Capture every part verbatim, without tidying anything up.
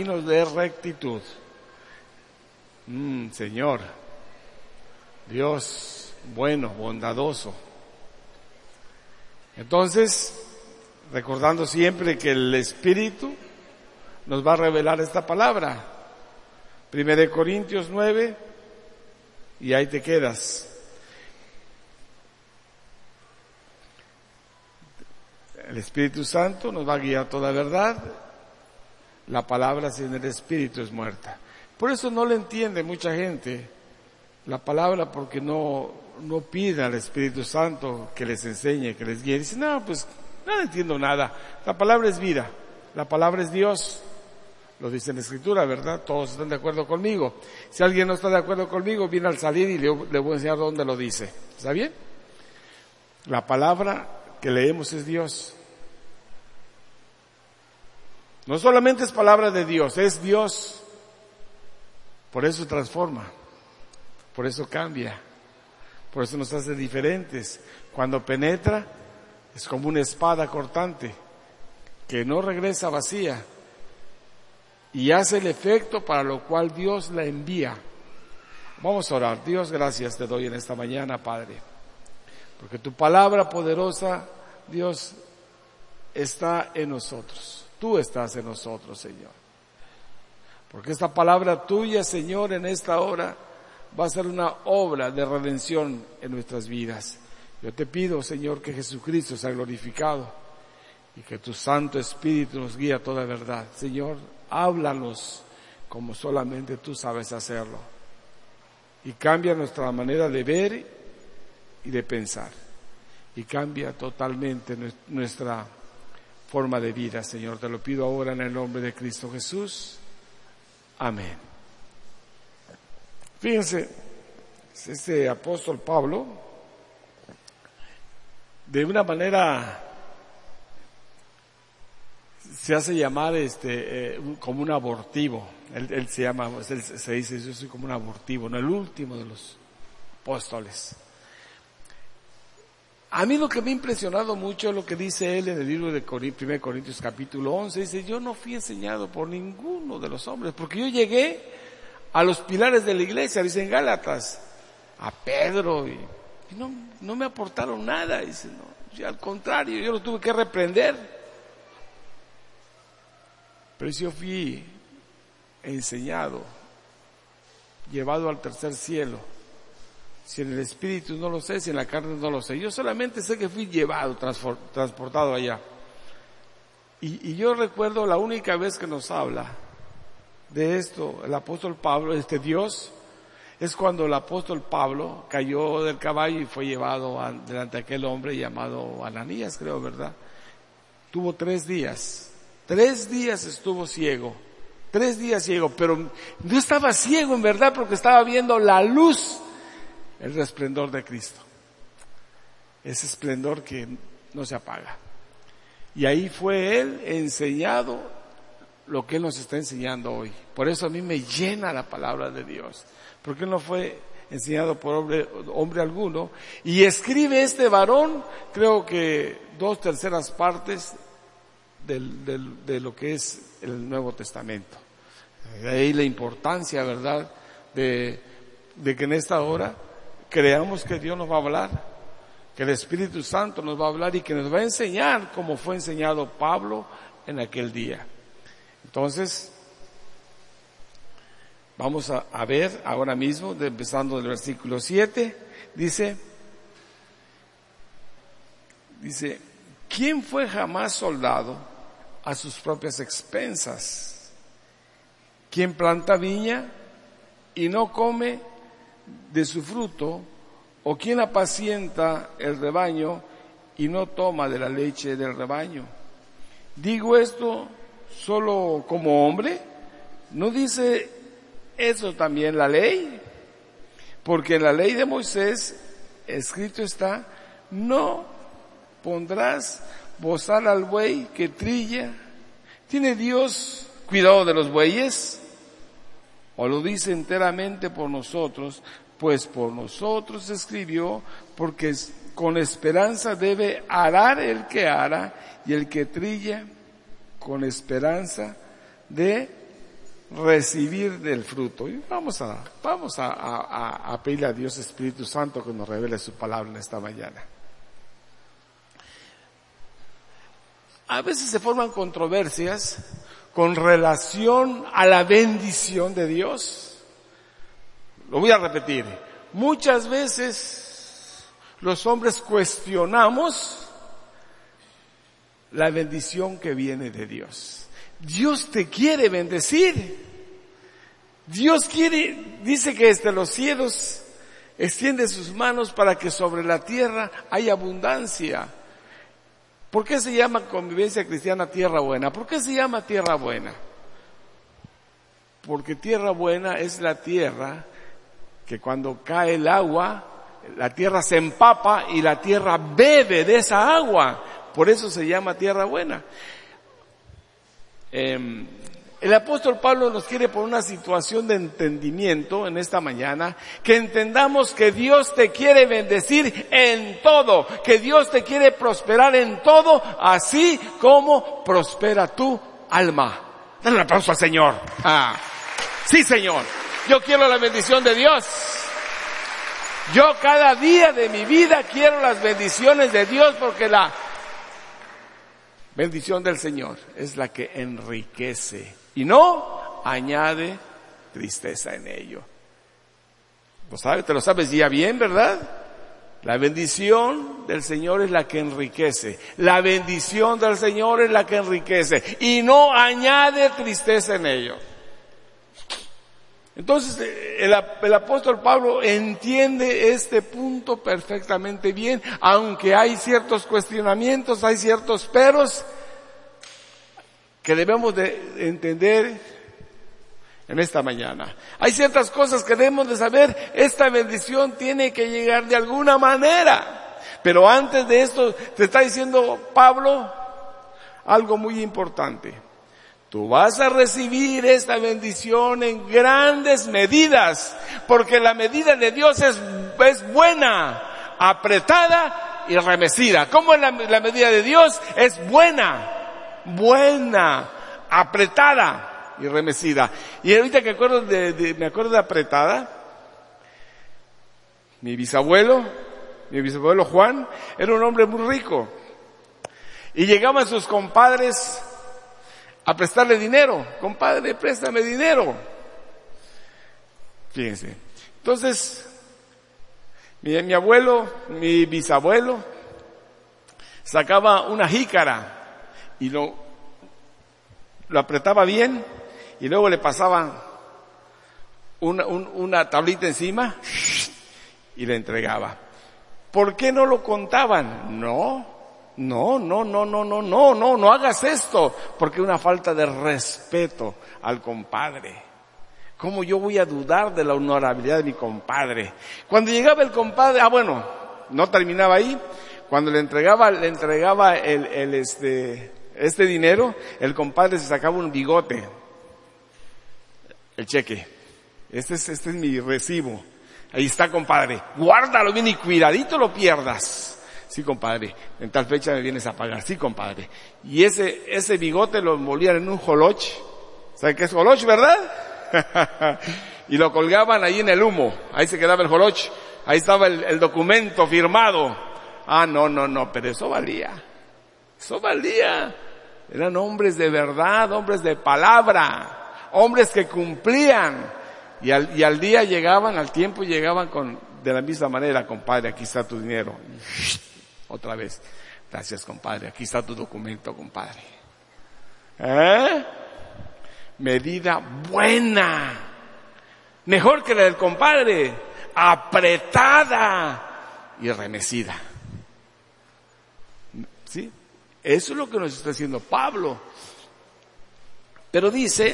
de rectitud. Mm, Señor, Dios bueno, bondadoso. Entonces, recordando siempre que el Espíritu nos va a revelar esta palabra. Primera de Corintios nueve, y ahí te quedas. El Espíritu Santo nos va a guiar toda verdad. La palabra sin el Espíritu es muerta. Por eso no le entiende mucha gente la palabra, porque no, no pide al Espíritu Santo que les enseñe, que les guíe. Dice, no, pues no entiendo nada. La palabra es vida. La palabra es Dios. Lo dice en la Escritura, ¿verdad? Todos están de acuerdo conmigo. Si alguien no está de acuerdo conmigo, viene al salir y le, le voy a enseñar dónde lo dice. ¿Está bien? La palabra que leemos es Dios. No solamente es palabra de Dios, es Dios. Por eso transforma, por eso cambia, por eso nos hace diferentes. Cuando penetra, es como una espada cortante que no regresa vacía y hace el efecto para lo cual Dios la envía. Vamos a orar. Dios, gracias te doy en esta mañana, Padre, porque tu palabra poderosa, Dios, está en nosotros. Tú estás en nosotros, Señor. Porque esta palabra tuya, Señor, en esta hora va a ser una obra de redención en nuestras vidas. Yo te pido, Señor, que Jesucristo sea glorificado y que tu Santo Espíritu nos guíe a toda verdad. Señor, háblanos como solamente tú sabes hacerlo. Y cambia nuestra manera de ver y de pensar. Y cambia totalmente nuestra forma de vida, Señor. Te lo pido ahora en el nombre de Cristo Jesús. Amén. Fíjense, este apóstol Pablo, de una manera se hace llamar este eh, como un abortivo. Él, él se llama, él se dice, yo soy como un abortivo, no el último de los apóstoles. A mí lo que me ha impresionado mucho es lo que dice él en el libro de Primera Corintios capítulo once. Dice, yo no fui enseñado por ninguno de los hombres, porque yo llegué a los pilares de la iglesia, dice en Gálatas, a Pedro, y, y no, no me aportaron nada. Dice, no, y al contrario, yo lo tuve que reprender. Pero si yo fui enseñado, llevado al tercer cielo, si en el espíritu no lo sé, si en la carne no lo sé. Yo solamente sé que fui llevado, transportado allá. Y, y yo recuerdo la única vez que nos habla de esto, el apóstol Pablo, este Dios, es cuando el apóstol Pablo cayó del caballo y fue llevado a, delante de aquel hombre llamado Ananías, creo, ¿verdad? Tuvo tres días, tres días estuvo ciego, tres días ciego, pero no estaba ciego en verdad porque estaba viendo la luz, el resplendor de Cristo, ese esplendor que no se apaga. Y ahí fue él enseñado lo que él nos está enseñando hoy. Por eso a mí me llena la palabra de Dios, porque él no fue enseñado por hombre, hombre alguno. Y escribe este varón, creo que dos terceras partes del, del, de lo que es el Nuevo Testamento. De ahí la importancia, ¿verdad?, de, de que en esta hora creamos que Dios nos va a hablar, que el Espíritu Santo nos va a hablar y que nos va a enseñar como fue enseñado Pablo en aquel día. Entonces, vamos a, a ver ahora mismo, de, empezando del versículo siete, dice, dice, ¿quién fue jamás soldado a sus propias expensas? ¿Quién planta viña y no come de su fruto? ¿O quién apacienta el rebaño y no toma de la leche del rebaño? Digo esto solo como hombre. ¿No dice eso también la ley? Porque en la ley de Moisés escrito está, no pondrás bozal al buey que trilla. ¿Tiene Dios cuidado de los bueyes? ¿O lo dice enteramente por nosotros? Pues por nosotros se escribió, porque con esperanza debe arar el que ara, y el que trilla con esperanza de recibir del fruto. Y vamos a, vamos a, a, a pedirle a Dios Espíritu Santo que nos revele su palabra en esta mañana. A veces se forman controversias con relación a la bendición de Dios. Lo voy a repetir. Muchas veces los hombres cuestionamos la bendición que viene de Dios. Dios te quiere bendecir. Dios quiere, dice que desde los cielos extiende sus manos para que sobre la tierra haya abundancia. ¿Por qué se llama Convivencia Cristiana tierra buena? ¿Por qué se llama tierra buena? Porque tierra buena es la tierra que cuando cae el agua, la tierra se empapa y la tierra bebe de esa agua. Por eso se llama tierra buena. Eh, el apóstol Pablo nos quiere poner una situación de entendimiento en esta mañana, que entendamos que Dios te quiere bendecir en todo, que Dios te quiere prosperar en todo, así como prospera tu alma. Dale un aplauso al Señor. Ah, sí, Señor. Yo quiero la bendición de Dios. Yo cada día de mi vida quiero las bendiciones de Dios, porque la bendición del Señor es la que enriquece y no añade tristeza en ello. ¿Lo sabes? Te lo sabes ya bien, ¿verdad? La bendición del Señor es la que enriquece. La bendición del Señor es la que enriquece y no añade tristeza en ello. Entonces el, el apóstol Pablo entiende este punto perfectamente bien, aunque hay ciertos cuestionamientos, hay ciertos peros que debemos de entender en esta mañana. Hay ciertas cosas que debemos de saber. Esta bendición tiene que llegar de alguna manera. Pero antes de esto te está diciendo Pablo algo muy importante. Tú vas a recibir esta bendición en grandes medidas, porque la medida de Dios es, es buena, apretada y remecida. ¿Cómo es la, la medida de Dios? Es buena, buena, apretada y remecida. Y ahorita que acuerdo de, de, me acuerdo de apretada, mi bisabuelo, mi bisabuelo Juan, era un hombre muy rico. Y llegaban sus compadres a prestarle dinero. Compadre, préstame dinero. Fíjense. Entonces, mi, mi abuelo, mi bisabuelo, sacaba una jícara y lo, lo apretaba bien y luego le pasaba una, un, una tablita encima y le entregaba. ¿Por qué no lo contaban? No. No, no, no, no, no, no, no, no hagas esto, porque es una falta de respeto al compadre. ¿Cómo yo voy a dudar de la honorabilidad de mi compadre? Cuando llegaba el compadre, ah bueno, no terminaba ahí, cuando le entregaba, le entregaba el, el este, este dinero, el compadre se sacaba un bigote, el cheque. Este es, este es mi recibo. Ahí está, compadre, guárdalo bien y cuidadito lo pierdas. Sí, compadre, en tal fecha me vienes a pagar. Sí, compadre. Y ese, ese bigote lo envolvían en un joloch. ¿Saben qué es joloch, verdad? Y lo colgaban ahí en el humo. Ahí se quedaba el joloch. Ahí estaba el, el documento firmado. Ah, no, no, no, pero eso valía. Eso valía. Eran hombres de verdad, hombres de palabra, hombres que cumplían. Y al, y al día llegaban, al tiempo llegaban con, de la misma manera, compadre, aquí está tu dinero. Otra vez. Gracias, compadre. Aquí está tu documento, compadre. ¿Eh? Medida buena. Mejor que la del compadre. Apretada y remecida. ¿Sí? Eso es lo que nos está diciendo Pablo. Pero dice,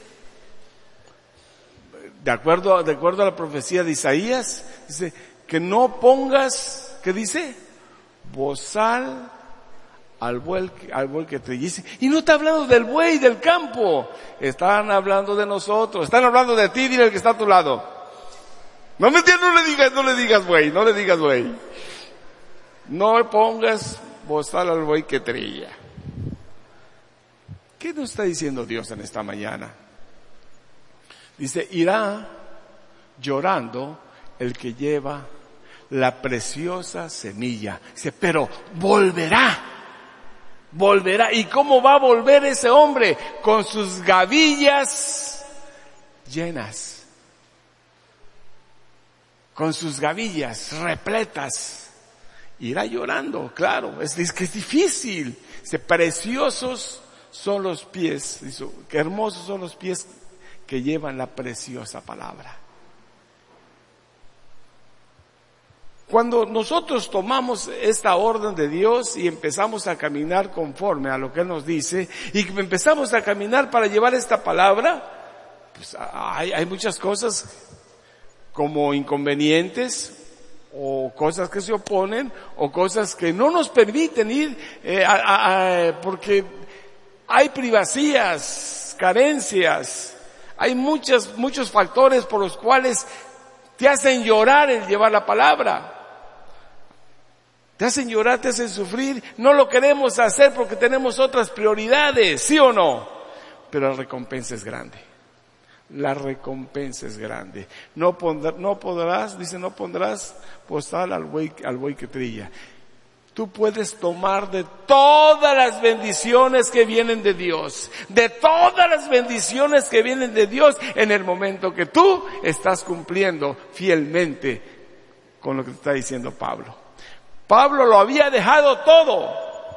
de acuerdo, de acuerdo a la profecía de Isaías, dice que no pongas, ¿qué dice? Bozal al buey, al buey que trillice. Y no está hablando del buey del campo. Están hablando de nosotros. Están hablando de ti, dile al que está a tu lado. No me entiendes, no le digas, no le digas buey, no le digas buey. No pongas bozal al buey que trilla. ¿Qué nos está diciendo Dios en esta mañana? Dice, irá llorando el que lleva la preciosa semilla. Dice, pero volverá, volverá. ¿Y cómo va a volver ese hombre? Con sus gavillas llenas, con sus gavillas repletas. Irá llorando, claro, es, es que es difícil. Dice, preciosos son los pies, dice, que hermosos son los pies que llevan la preciosa palabra. Cuando nosotros tomamos esta orden de Dios y empezamos a caminar conforme a lo que Él nos dice, y empezamos a caminar para llevar esta palabra, pues hay, hay muchas cosas como inconvenientes, o cosas que se oponen, o cosas que no nos permiten ir, eh, a, a, a, porque hay privacías, carencias, hay muchos, muchos factores por los cuales te hacen llorar el llevar la palabra. Te hacen llorar, te hacen sufrir. No lo queremos hacer porque tenemos otras prioridades, ¿sí o no? Pero la recompensa es grande. La recompensa es grande. No, pondrá, no podrás, dice, no pondrás postal al buey, al buey que trilla. Tú puedes tomar de todas las bendiciones que vienen de Dios, de todas las bendiciones que vienen de Dios en el momento que tú estás cumpliendo fielmente con lo que te está diciendo Pablo. Pablo lo había dejado todo.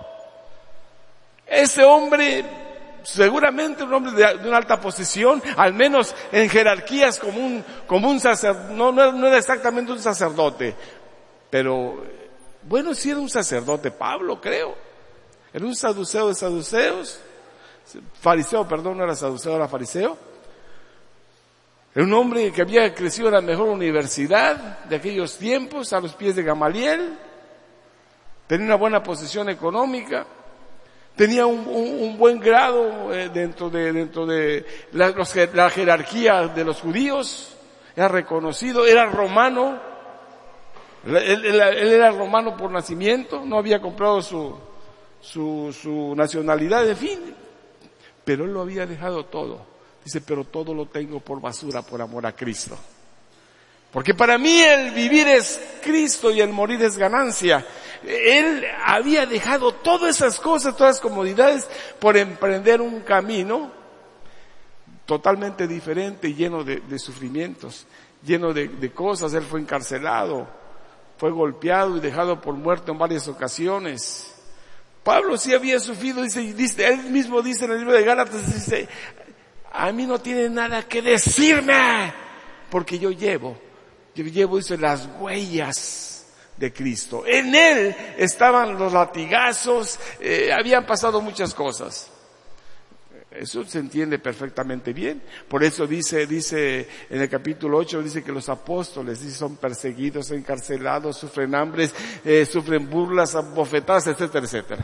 Ese hombre, seguramente un hombre de, de una alta posición, al menos en jerarquías como un, como un sacerdote, no, no, no era exactamente un sacerdote, pero bueno, sí era un sacerdote Pablo, creo. Era un saduceo de saduceos, fariseo, perdón, no era saduceo, era fariseo. Era un hombre que había crecido en la mejor universidad de aquellos tiempos, a los pies de Gamaliel. Tenía una buena posición económica, tenía un, un, un buen grado eh, dentro de, dentro de la, los, la jerarquía de los judíos, era reconocido, era romano, él, él, él era romano por nacimiento, no había comprado su, su, su nacionalidad, en fin, pero él lo había dejado todo. Dice, pero todo lo tengo por basura por amor a Cristo. Porque para mí el vivir es Cristo y el morir es ganancia. Él había dejado todas esas cosas, todas las comodidades, por emprender un camino totalmente diferente, lleno de, de sufrimientos, lleno de, de cosas. Él fue encarcelado, fue golpeado y dejado por muerto en varias ocasiones. Pablo sí había sufrido, dice, dice, él mismo dice en el libro de Gálatas, dice, a mí no tiene nada que decirme, porque yo llevo, yo llevo, dice, las huellas de Cristo. En Él estaban los latigazos, eh, habían pasado muchas cosas. Eso se entiende perfectamente bien. Por eso dice, dice en el capítulo ocho, dice que los apóstoles dice, son perseguidos, encarcelados, sufren hambres, eh, sufren burlas, bofetadas, etcétera, etcétera.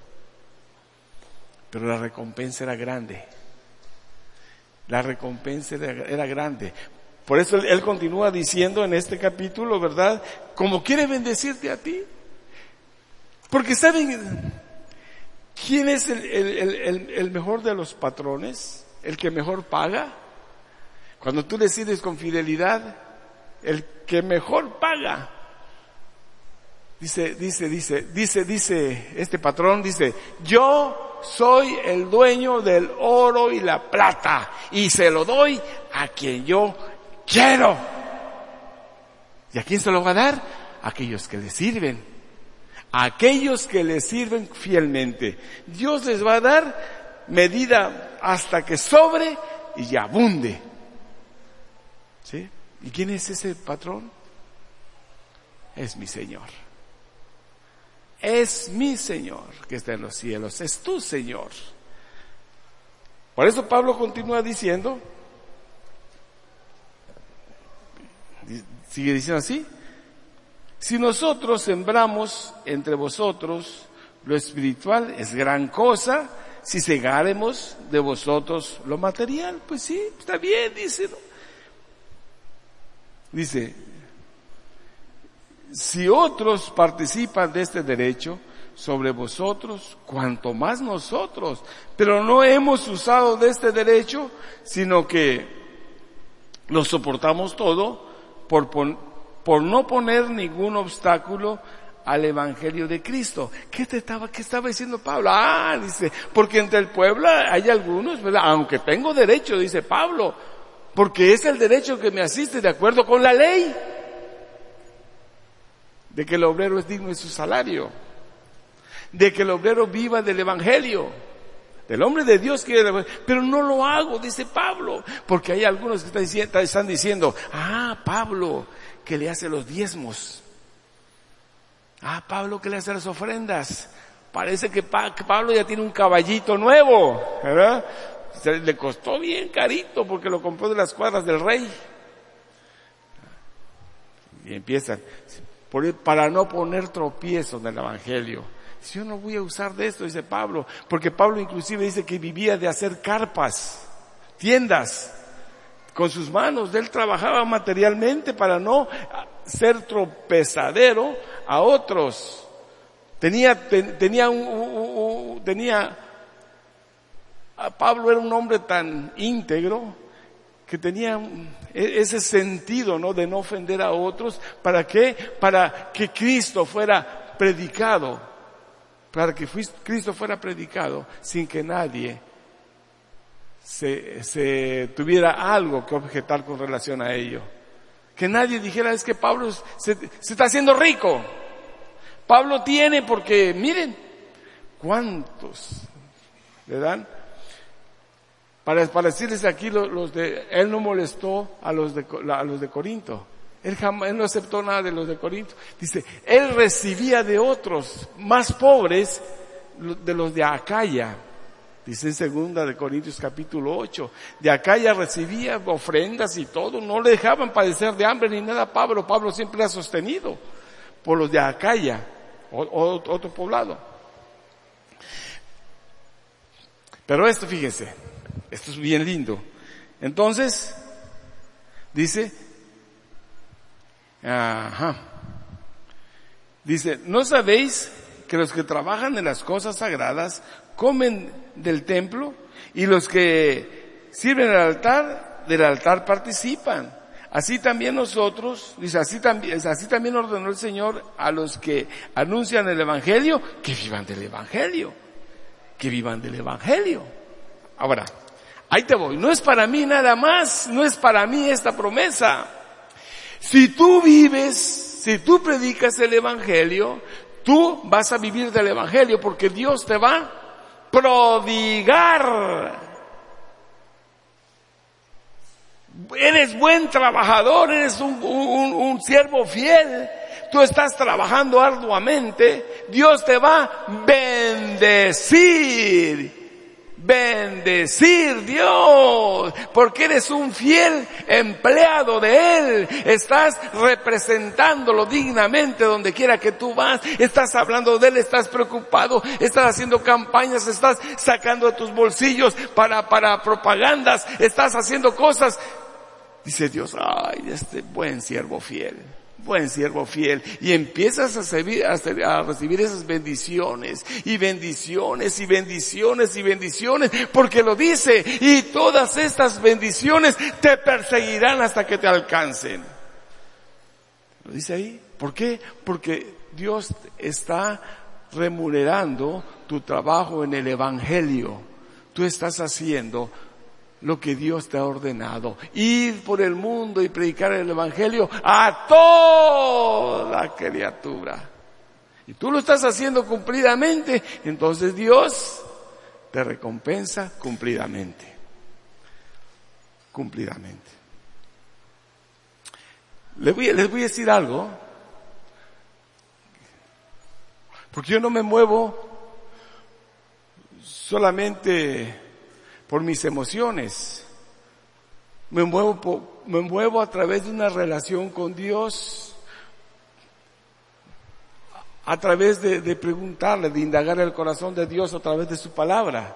Pero la recompensa era grande. La recompensa era, era grande. Por eso él, él continúa diciendo en este capítulo, ¿verdad? Como quiere bendecirte a ti. Porque ¿saben quién es el, el, el, el mejor de los patrones? El que mejor paga. Cuando tú decides con fidelidad, el que mejor paga. Dice, dice, dice, dice, dice, este patrón dice, yo soy el dueño del oro y la plata y se lo doy a quien yo quiero. ¿Y a quién se lo va a dar? A aquellos que le sirven. A aquellos que le sirven fielmente. Dios les va a dar medida hasta que sobre y abunde. ¿Sí? ¿Y quién es ese patrón? Es mi Señor. Es mi Señor que está en los cielos. Es tu Señor. Por eso Pablo continúa diciendo, sigue diciendo así, si nosotros sembramos entre vosotros lo espiritual, es gran cosa, si segáremos de vosotros lo material, pues sí, está bien, dice, ¿no? Dice, si otros participan de este derecho sobre vosotros, cuanto más nosotros, pero no hemos usado de este derecho, sino que Lo soportamos todo por, por, por no poner ningún obstáculo al evangelio de Cristo. ¿Qué te estaba, qué estaba diciendo Pablo? Ah, dice, porque entre el pueblo hay algunos, ¿verdad? Aunque tengo derecho, dice Pablo, porque es el derecho que me asiste de acuerdo con la ley, de que el obrero es digno de su salario, de que el obrero viva del evangelio, del hombre de Dios quiere, pero no lo hago, dice Pablo, porque hay algunos que están diciendo, están diciendo, ah, Pablo, que le hace los diezmos. Ah, Pablo que le hace las ofrendas. Parece que, pa- que Pablo ya tiene un caballito nuevo, ¿verdad? Se le costó bien carito porque lo compró de las cuadras del rey. Y empiezan, por- para no poner tropiezos en el evangelio. Si yo no voy a usar de esto, dice Pablo, porque Pablo inclusive dice que vivía de hacer carpas, tiendas, con sus manos. Él trabajaba materialmente para no ser tropezadero a otros. Tenía, ten, tenía un, un, un, tenía, Pablo era un hombre tan íntegro que tenía ese sentido, ¿no? De no ofender a otros. ¿Para qué? Para que Cristo fuera predicado, para que Cristo fuera predicado sin que nadie se, se tuviera algo que objetar con relación a ello. Que nadie dijera, es que Pablo se, se está haciendo rico. Pablo tiene porque, miren, ¿cuántos le dan? Para, para decirles aquí los, los de, él no molestó a los de, a los de Corinto. Él jamás, él no aceptó nada de los de Corinto. Dice, él recibía de otros más pobres de los de Acaya. Dice en segunda de Corintios capítulo ocho, de Acaya recibía ofrendas y todo, no le dejaban padecer de hambre ni nada a Pablo. Pablo siempre ha sostenido por los de Acaya, o, o, otro poblado. Pero esto, fíjense, esto es bien lindo. Entonces, dice, ajá, dice, ¿no sabéis que los que trabajan en las cosas sagradas comen del templo y los que sirven al altar, del altar participan? Así también nosotros, dice, así también, así también ordenó el Señor a los que anuncian el evangelio, que vivan del evangelio, que vivan del evangelio. Ahora, ahí te voy, no es para mí nada más, no es para mí esta promesa. Si tú vives, si tú predicas el evangelio, tú vas a vivir del evangelio porque Dios te va a prodigar. Eres buen trabajador, eres un, un, un siervo fiel, tú estás trabajando arduamente, Dios te va a bendecir. Bendecir Dios, porque eres un fiel empleado de Él, estás representándolo dignamente donde quiera que tú vas, estás hablando de Él, estás preocupado, estás haciendo campañas, estás sacando de tus bolsillos para, para propagandas, estás haciendo cosas. Dice Dios, ay, este buen siervo fiel. Buen siervo fiel, y empiezas a recibir, a recibir esas bendiciones, y bendiciones, y bendiciones, y bendiciones, porque lo dice, y todas estas bendiciones te perseguirán hasta que te alcancen. Lo dice ahí. ¿Por qué? Porque Dios está remunerando tu trabajo en el evangelio. Tú estás haciendo lo que Dios te ha ordenado, ir por el mundo y predicar el evangelio a toda criatura. Y tú lo estás haciendo cumplidamente, entonces Dios te recompensa cumplidamente. Cumplidamente. Les voy, les voy a decir algo, porque yo no me muevo solamente por mis emociones, me muevo, por, me muevo a través de una relación con Dios, a través de, de preguntarle, de indagar el corazón de Dios a través de su palabra.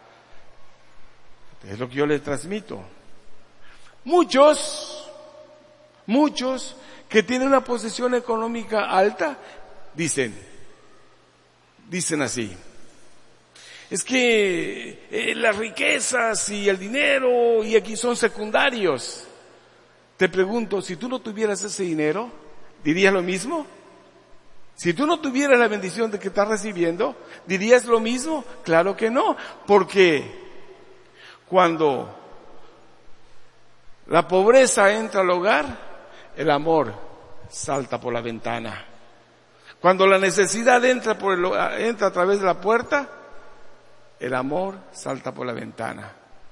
Es lo que yo le transmito. Muchos, muchos que tienen una posición económica alta, dicen, dicen así, es que eh, las riquezas y el dinero y aquí son secundarios. Te pregunto, si tú no tuvieras ese dinero, ¿dirías lo mismo? Si tú no tuvieras la bendición de que estás recibiendo, ¿dirías lo mismo? Claro que no, porque cuando la pobreza entra al hogar, el amor salta por la ventana. Cuando la necesidad entra, por el, entra a través de la puerta, el amor salta por la ventana.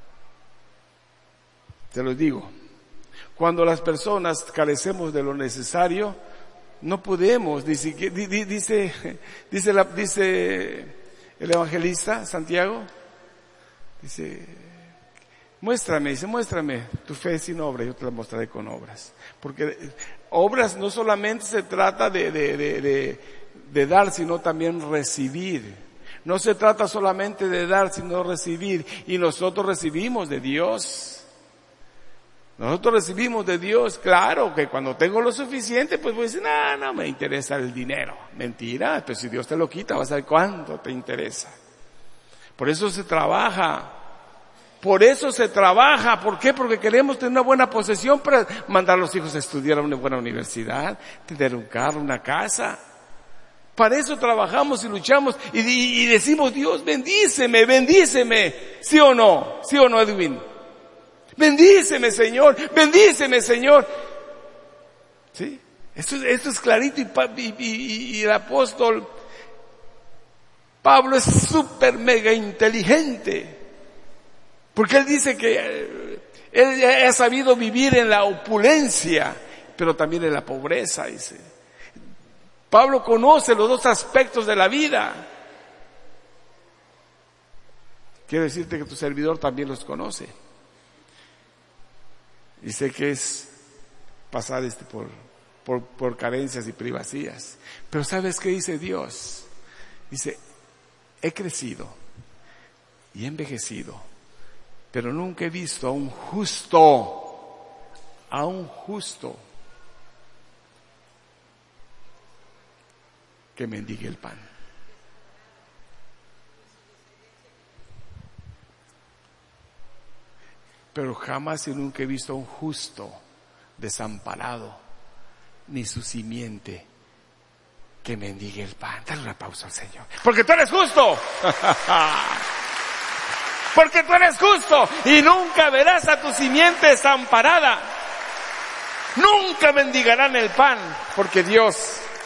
Te lo digo, cuando las personas carecemos de lo necesario, no podemos, dice, dice, dice, la, dice el evangelista Santiago, dice, muéstrame, dice, muéstrame tu fe sin obra, yo te la mostraré con obras. Porque obras no solamente se trata de, de, de, de, de dar, sino también recibir. No se trata solamente de dar, sino recibir. Y nosotros recibimos de Dios. Nosotros recibimos de Dios, claro, que cuando tengo lo suficiente, pues voy a decir, no, no me interesa el dinero. Mentira, pero si Dios te lo quita, vas a ver cuánto te interesa. Por eso se trabaja. Por eso se trabaja. ¿Por qué? Porque queremos tener una buena posesión para mandar a los hijos a estudiar a una buena universidad, tener un carro, una casa. Para eso trabajamos y luchamos y, y, y decimos, Dios, bendíceme, bendíceme. ¿Sí o no? ¿Sí o no, Edwin? Bendíceme, Señor, bendíceme, Señor. ¿Sí? Esto, esto es clarito y, y, y, y el apóstol Pablo es súper mega inteligente. Porque él dice que él ha sabido vivir en la opulencia, pero también en la pobreza, dice. Pablo conoce los dos aspectos de la vida. Quiero decirte que tu servidor también los conoce. Y sé que es pasar este por, por, por carencias y privacías. Pero ¿sabes qué dice Dios? Dice, he crecido y he envejecido, pero nunca he visto a un justo, a un justo que mendigue el pan. Pero jamás y nunca he visto a un justo desamparado, ni su simiente que mendigue el pan. Dale una pausa al Señor. Porque tú eres justo. Porque tú eres justo y nunca verás a tu simiente desamparada. Nunca mendigarán el pan, porque Dios,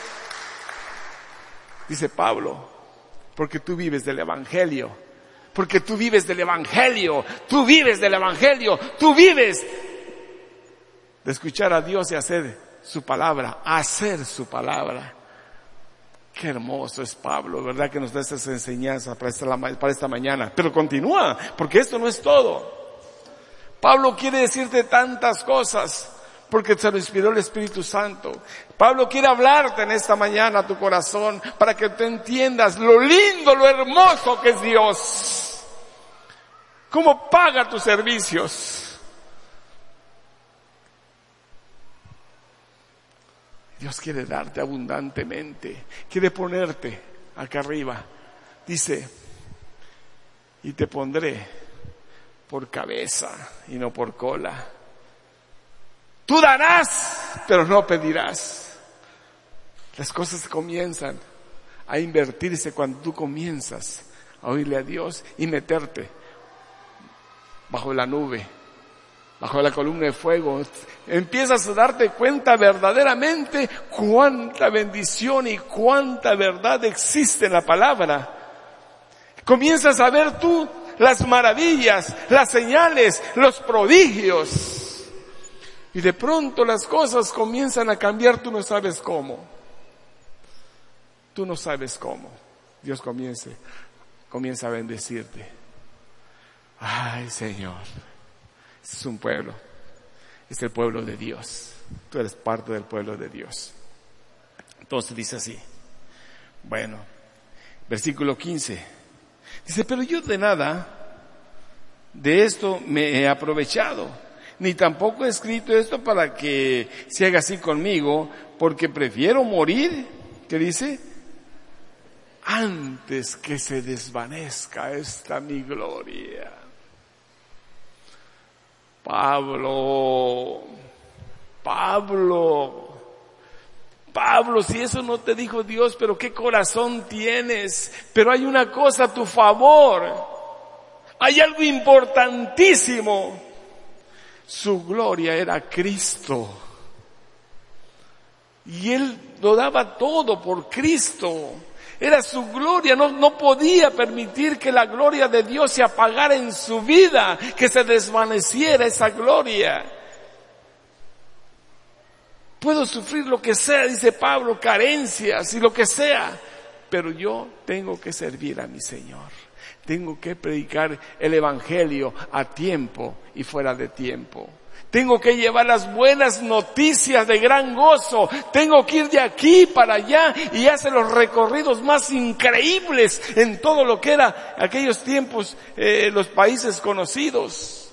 dice Pablo, porque tú vives del Evangelio. Porque tú vives del Evangelio, tú vives del Evangelio, tú vives de escuchar a Dios y hacer su palabra, hacer su palabra. Qué hermoso es Pablo, ¿verdad? Que nos da estas enseñanzas para esta, para esta mañana. Pero continúa, porque esto no es todo. Pablo quiere decirte tantas cosas, porque se lo inspiró el Espíritu Santo. Pablo quiere hablarte en esta mañana a tu corazón, para que te entiendas lo lindo, lo hermoso que es Dios. Cómo paga tus servicios. Dios quiere darte abundantemente, quiere ponerte acá arriba. Dice, y te pondré por cabeza y no por cola. Tú darás, pero no pedirás. Las cosas comienzan a invertirse cuando tú comienzas a oírle a Dios y meterte bajo la nube, bajo la columna de fuego. Empiezas a darte cuenta verdaderamente cuánta bendición y cuánta verdad existe en la palabra. Comienzas a ver tú las maravillas, las señales, los prodigios. Y de pronto las cosas comienzan a cambiar, tú no sabes cómo. Tú no sabes cómo. Dios comience, comienza a bendecirte. Ay, Señor, este es un pueblo, es el pueblo de Dios. Tú eres parte del pueblo de Dios. Entonces dice así, bueno, versículo quince, dice, pero yo de nada de esto me he aprovechado, ni tampoco he escrito esto para que se haga así conmigo, porque prefiero morir, ¿qué dice? Antes que se desvanezca esta mi gloria. Pablo, Pablo, Pablo, si eso no te dijo Dios, pero qué corazón tienes. Pero hay una cosa a tu favor. Hay algo importantísimo. Su gloria era Cristo. Y él lo daba todo por Cristo. Era su gloria. No, no podía permitir que la gloria de Dios se apagara en su vida, que se desvaneciera esa gloria. Puedo sufrir lo que sea, dice Pablo, carencias y lo que sea, pero yo tengo que servir a mi Señor. Tengo que predicar el evangelio a tiempo y fuera de tiempo. Tengo que llevar las buenas noticias de gran gozo. Tengo que ir de aquí para allá y hacer los recorridos más increíbles en todo lo que era aquellos tiempos, eh, los países conocidos.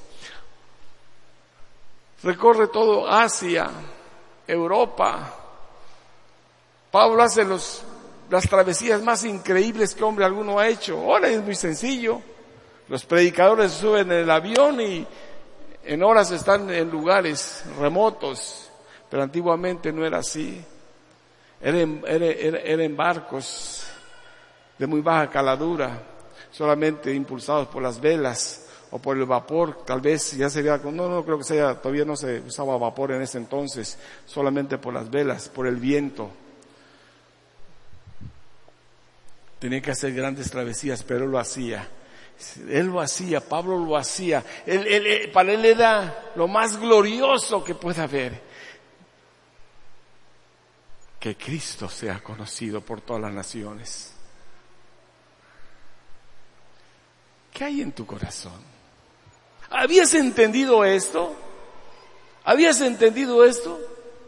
Recorre todo Asia, Europa. Pablo hace los, las travesías más increíbles que hombre alguno ha hecho. Ahora es muy sencillo. Los predicadores suben en el avión y en horas están en lugares remotos, pero antiguamente no era así. Era en, era, era, era en barcos de muy baja caladura, solamente impulsados por las velas o por el vapor. Tal vez ya se vea, no, no creo que sea, todavía no se usaba vapor en ese entonces, solamente por las velas, por el viento. Tenía que hacer grandes travesías, pero él lo hacía. Él lo hacía, Pablo lo hacía. Él, él, él, para él era lo más glorioso que pueda haber. Que Cristo sea conocido por todas las naciones. ¿Qué hay en tu corazón? ¿Habías entendido esto? ¿Habías entendido esto?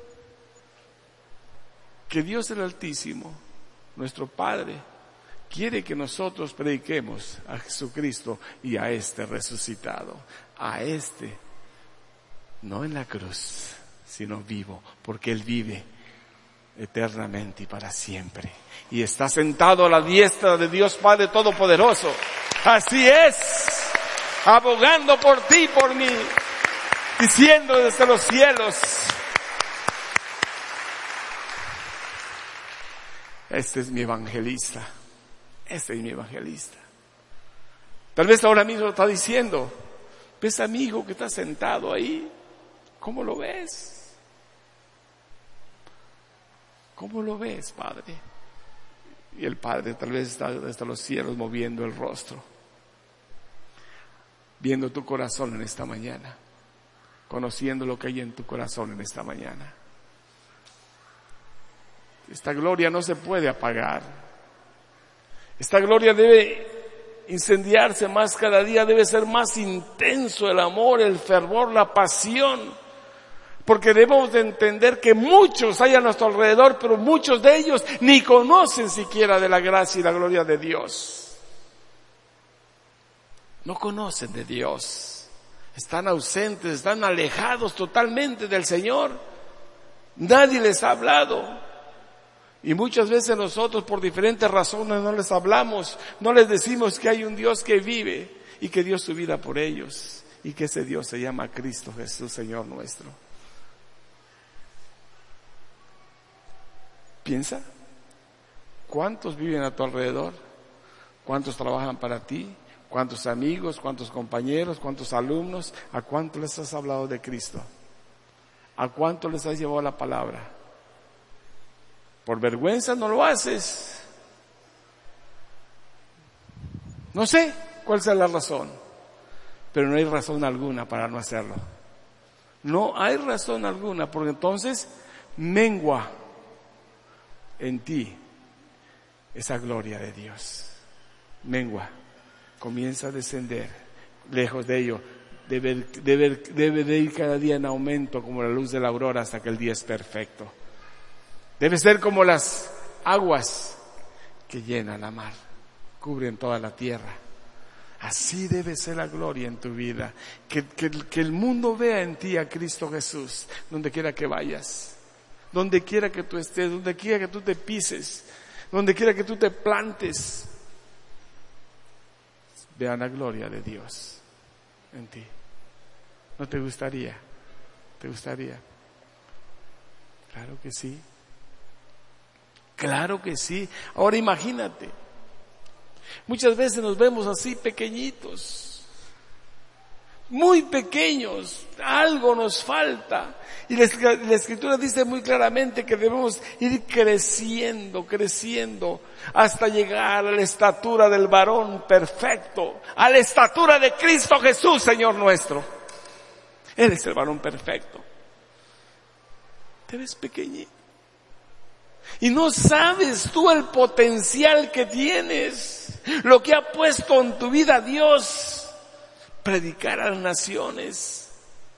Que Dios el Altísimo, nuestro Padre, quiere que nosotros prediquemos a Jesucristo y a este resucitado. A este, no en la cruz, sino vivo, porque Él vive eternamente y para siempre. Y está sentado a la diestra de Dios Padre Todopoderoso. Así es, abogando por ti y por mí, diciendo desde los cielos: este es mi evangelista. Este es mi evangelista. Tal vez ahora mismo está diciendo: ¿ves a mi hijo que está sentado ahí? ¿Cómo lo ves? ¿Cómo lo ves, Padre? Y el Padre tal vez está desde los cielos moviendo el rostro, viendo tu corazón en esta mañana, conociendo lo que hay en tu corazón en esta mañana. Esta gloria no se puede apagar. Esta gloria debe incendiarse más cada día, debe ser más intenso el amor, el fervor, la pasión. Porque debemos de entender que muchos hay a nuestro alrededor, pero muchos de ellos ni conocen siquiera de la gracia y la gloria de Dios. No conocen de Dios. Están ausentes, están alejados totalmente del Señor. Nadie les ha hablado. Y muchas veces nosotros por diferentes razones no les hablamos, no les decimos que hay un Dios que vive y que dio su vida por ellos. Y que ese Dios se llama Cristo Jesús, Señor nuestro. Piensa, ¿cuántos viven a tu alrededor? ¿Cuántos trabajan para ti? ¿Cuántos amigos? ¿Cuántos compañeros? ¿Cuántos alumnos? ¿A cuántos les has hablado de Cristo? ¿A cuántos les has llevado la palabra? ¿Por vergüenza no lo haces? No sé cuál sea la razón, pero no hay razón alguna para no hacerlo. No hay razón alguna, porque entonces mengua en ti esa gloria de Dios. Mengua, comienza a descender. Lejos de ello, debe, debe, debe de ir cada día en aumento como la luz de la aurora hasta que el día es perfecto. Debe ser como las aguas que llenan la mar, cubren toda la tierra. Así debe ser la gloria en tu vida. Que, que, que el mundo vea en ti a Cristo Jesús, donde quiera que vayas. Donde quiera que tú estés, donde quiera que tú te pises, donde quiera que tú te plantes, vean la gloria de Dios en ti. ¿No te gustaría? ¿Te gustaría? Claro que sí. Claro que sí. Ahora imagínate. Muchas veces nos vemos así pequeñitos, muy pequeños, algo nos falta. Y la, la Escritura dice muy claramente que debemos ir creciendo, creciendo, hasta llegar a la estatura del varón perfecto, a la estatura de Cristo Jesús, Señor nuestro. Él es el varón perfecto. Te ves pequeñito. Y no sabes tú el potencial que tienes, lo que ha puesto en tu vida Dios. Predicar a las naciones.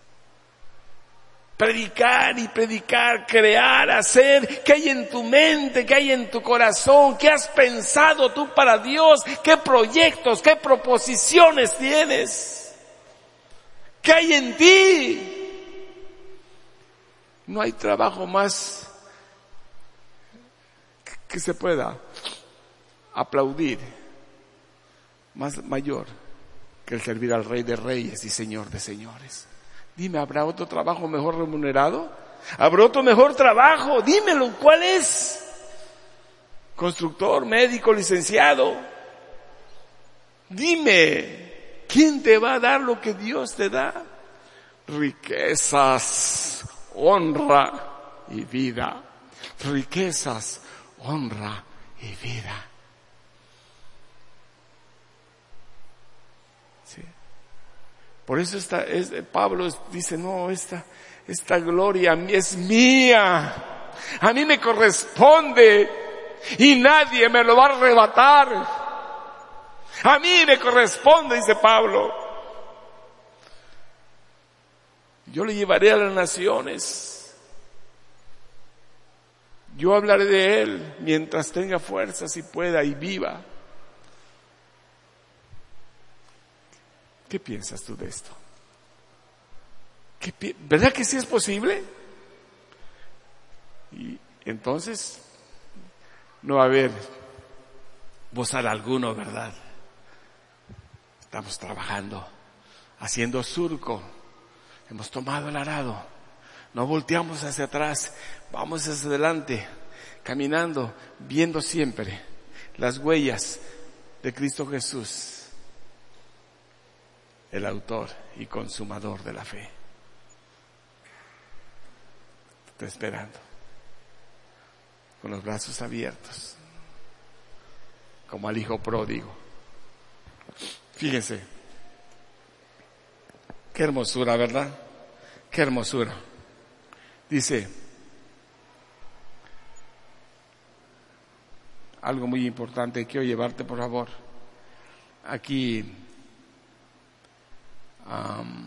Predicar y predicar, crear, hacer. ¿Qué hay en tu mente? ¿Qué hay en tu corazón? ¿Qué has pensado tú para Dios? ¿Qué proyectos, qué proposiciones tienes? ¿Qué hay en ti? No hay trabajo más que se pueda aplaudir, más mayor que el servir al Rey de Reyes y Señor de Señores. Dime, ¿habrá otro trabajo mejor remunerado? ¿Habrá otro mejor trabajo? Dímelo, ¿cuál es? Constructor, médico, licenciado. Dime, ¿quién te va a dar lo que Dios te da? Riquezas, honra y vida. Riquezas, honra y vida. ¿Sí? Por eso esta, es, Pablo dice, no, esta, esta gloria es mía. A mí me corresponde y nadie me lo va a arrebatar. A mí me corresponde, dice Pablo. Yo le llevaré a las naciones. Yo hablaré de Él mientras tenga fuerzas y pueda y viva. ¿Qué piensas tú de esto? ¿Qué pi- ¿Verdad que sí es posible? Y entonces no va a haber bozal alguno, ¿verdad? Estamos trabajando, haciendo surco. Hemos tomado el arado. No volteamos hacia atrás, vamos hacia adelante, caminando, viendo siempre las huellas de Cristo Jesús, el autor y consumador de la fe. Estoy esperando, con los brazos abiertos, como al hijo pródigo. Fíjense, qué hermosura, ¿verdad? Qué hermosura. Dice algo muy importante, quiero llevarte por favor. Aquí um,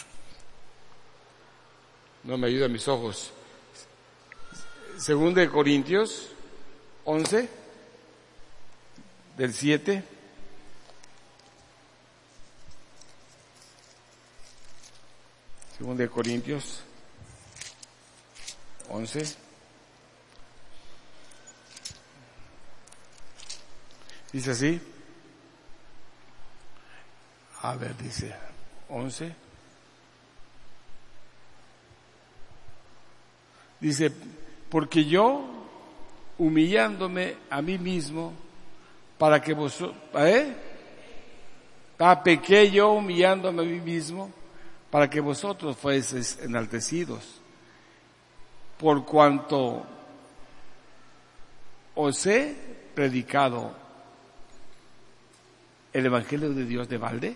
no me ayudan mis ojos. Segunda de Corintios once, del siete. Segunda de Corintios once. Dice así. A ver, dice once. Dice, porque yo, humillándome a mí mismo, para que vosotros, ¿eh? Ah, pequé yo humillándome a mí mismo, para que vosotros fueseis enaltecidos. Por cuanto os he predicado el Evangelio de Dios de balde,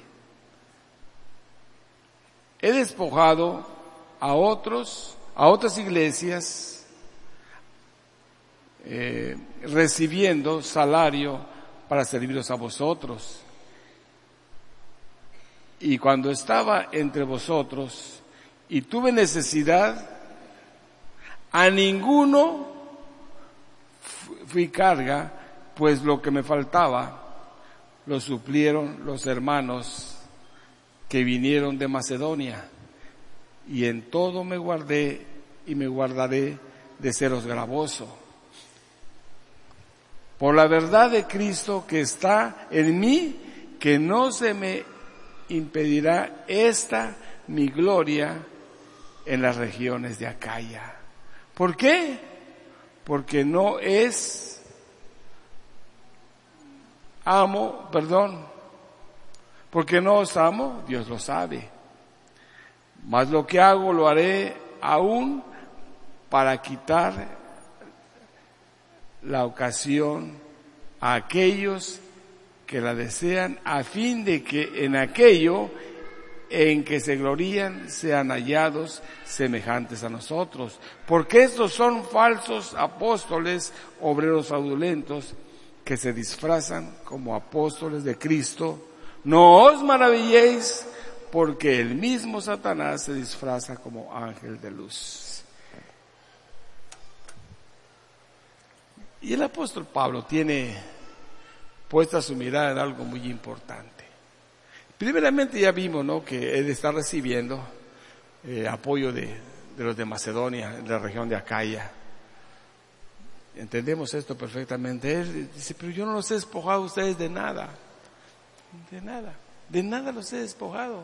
he despojado a otros, a otras iglesias, eh, recibiendo salario para serviros a vosotros. Y cuando estaba entre vosotros y tuve necesidad, a ninguno fui carga, pues lo que me faltaba lo suplieron los hermanos que vinieron de Macedonia, y en todo me guardé y me guardaré de seros gravoso. Por la verdad de Cristo que está en mí, que no se me impedirá esta mi gloria en las regiones de Acaya. ¿Por qué? Porque no es amo, perdón, porque no os amo, Dios lo sabe. Mas lo que hago lo haré aún para quitar la ocasión a aquellos que la desean, a fin de que en aquello en que se glorían sean hallados semejantes a nosotros. Porque estos son falsos apóstoles, obreros fraudulentos, que se disfrazan como apóstoles de Cristo. No os maravilléis, porque el mismo Satanás se disfraza como ángel de luz. Y el apóstol Pablo tiene puesta su mirada en algo muy importante. Primeramente ya vimos, ¿no?, que él está recibiendo eh, apoyo de, de los de Macedonia, de la región de Acaya. Entendemos esto perfectamente. Él dice, pero yo no los he despojado a ustedes de nada. De nada. De nada los he despojado.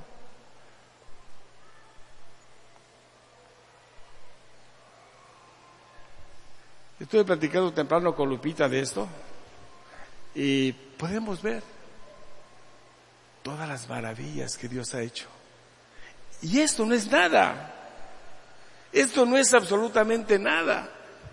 Estuve platicando temprano con Lupita de esto y podemos ver todas las maravillas que Dios ha hecho. Y esto no es nada. Esto no es absolutamente nada.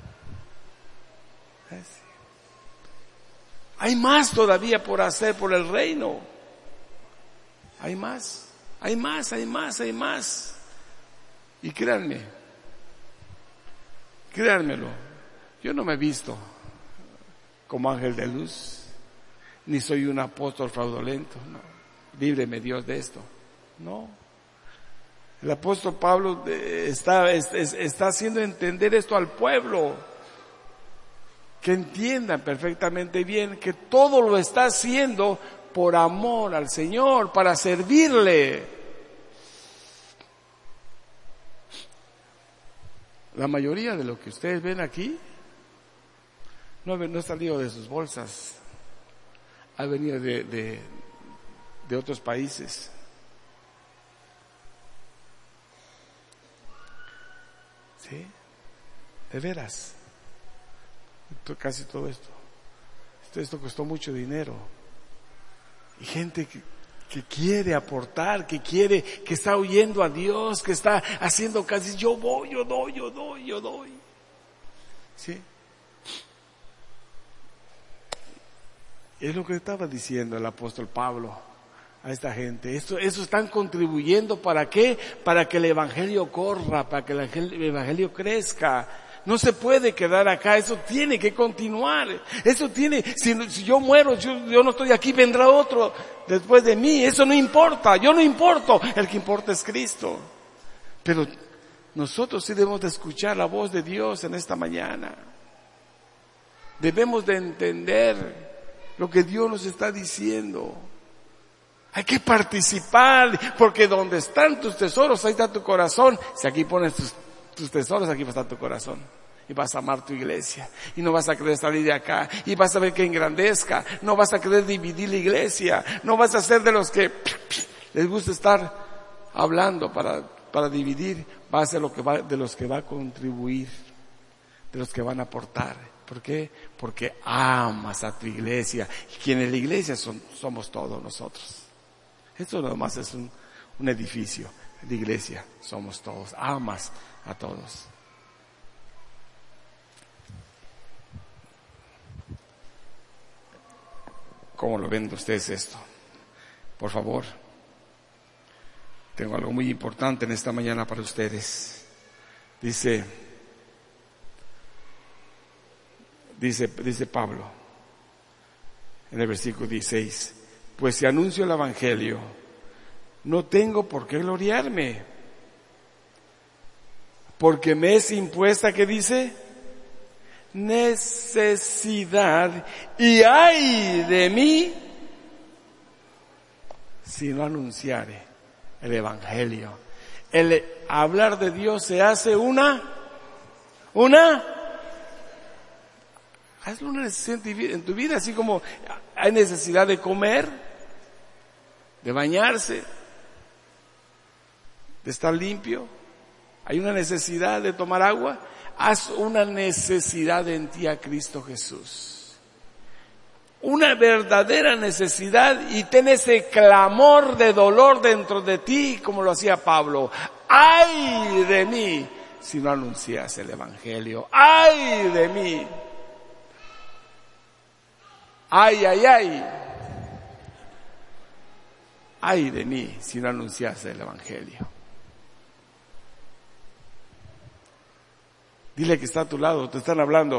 Hay más todavía por hacer por el reino. Hay más, hay más, hay más, hay más. Y créanme, créanmelo, yo no me he visto como ángel de luz, ni soy un apóstol fraudulento, no. Líbreme Dios de esto. No. El apóstol Pablo está, está haciendo entender esto al pueblo. Que entiendan perfectamente bien que todo lo está haciendo por amor al Señor, para servirle. La mayoría de lo que ustedes ven aquí no, no ha salido de sus bolsas, ha venido de, de, de otros países. ¿Sí? De veras. Casi todo esto. esto. Esto costó mucho dinero. Y gente que, que quiere aportar, que quiere, que está oyendo a Dios, que está haciendo casi, yo voy, yo doy, yo doy, yo doy. ¿Sí? Es lo que estaba diciendo el apóstol Pablo a esta gente. Esto, eso están contribuyendo, ¿para qué? Para que el evangelio corra, para que el evangelio, el evangelio crezca. No se puede quedar acá, eso tiene que continuar. Eso tiene, si, si yo muero, yo, yo no estoy aquí, vendrá otro después de mí. Eso no importa, yo no importo, el que importa es Cristo. Pero nosotros sí debemos de escuchar la voz de Dios en esta mañana. Debemos de entender lo que Dios nos está diciendo. Hay que participar, porque donde están tus tesoros, ahí está tu corazón. Si aquí pones tus tus tesoros, aquí va a estar tu corazón. Y vas a amar tu iglesia. Y no vas a querer salir de acá. Y vas a ver que engrandezca. No vas a querer dividir la iglesia. No vas a ser de los que les gusta estar hablando para, para dividir. Va a ser lo que va, de los que va a contribuir. De los que van a aportar. ¿Por qué? Porque amas a tu iglesia. Y quienes la iglesia son, somos todos nosotros. Esto nomás es un, un edificio. La iglesia somos todos. Amas a todos. ¿Cómo lo ven ustedes esto? Por favor, tengo algo muy importante en esta mañana para ustedes. Dice, dice, dice Pablo en el versículo dieciséis, pues si anuncio el evangelio, no tengo por qué gloriarme, porque me es impuesta, ¿qué dice? Necesidad, y ay de mí si no anunciare el evangelio. El hablar de Dios se hace una, una, hazlo una necesidad en tu vida, así como hay necesidad de comer, de bañarse, de estar limpio. Hay una necesidad de tomar agua. Haz una necesidad en ti a Cristo Jesús. Una verdadera necesidad, y ten ese clamor de dolor dentro de ti, como lo hacía Pablo. ¡Ay de mí si no anuncias el Evangelio! ¡Ay de mí! ¡Ay, ay, ay! ¡Ay de mí si no anuncias el Evangelio! Dile que está a tu lado, te están hablando.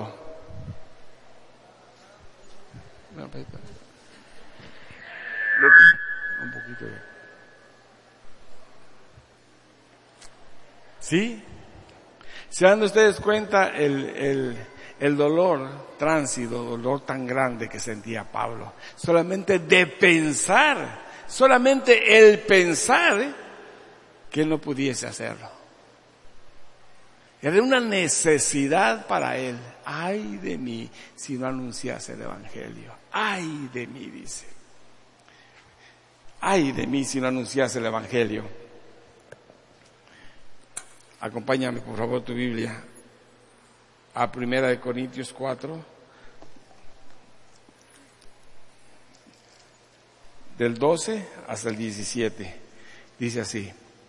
Un poquito. ¿Sí? ¿Se dan ustedes cuenta el, el, el dolor tránsito, dolor tan grande que sentía Pablo? Solamente de pensar, solamente el pensar ¿eh? que él no pudiese hacerlo. Era una necesidad para él. Ay de mí si no anunciase el Evangelio. Ay de mí, dice. Ay de mí si no anunciase el Evangelio. Acompáñame por favor tu Biblia a Primera de Corintios cuatro, del doce hasta el diecisiete. Dice así: